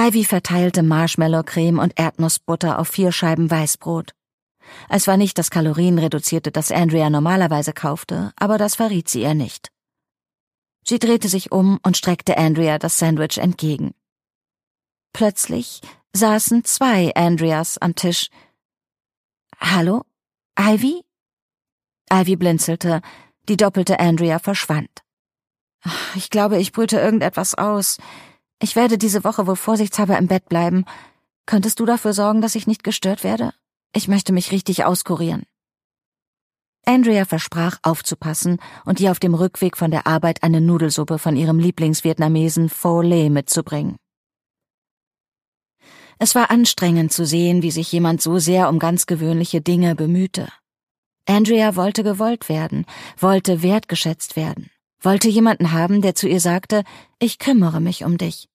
Ivy verteilte Marshmallow-Creme und Erdnussbutter auf 4 Scheiben Weißbrot. Es war nicht das Kalorienreduzierte, das Andrea normalerweise kaufte, aber das verriet sie ihr nicht. Sie drehte sich um und streckte Andrea das Sandwich entgegen. Plötzlich saßen 2 Andreas am Tisch. »Hallo, Ivy?« Ivy blinzelte, die doppelte Andrea verschwand. »Ich glaube, ich brüte irgendetwas aus. Ich werde diese Woche wohl vorsichtshalber im Bett bleiben. Könntest du dafür sorgen, dass ich nicht gestört werde? Ich möchte mich richtig auskurieren.« Andrea versprach, aufzupassen und ihr auf dem Rückweg von der Arbeit eine Nudelsuppe von ihrem Lieblingsvietnamesen Pho Le mitzubringen. Es war anstrengend zu sehen, wie sich jemand so sehr um ganz gewöhnliche Dinge bemühte. Andrea wollte gewollt werden, wollte wertgeschätzt werden, wollte jemanden haben, der zu ihr sagte, »Ich kümmere mich um dich«.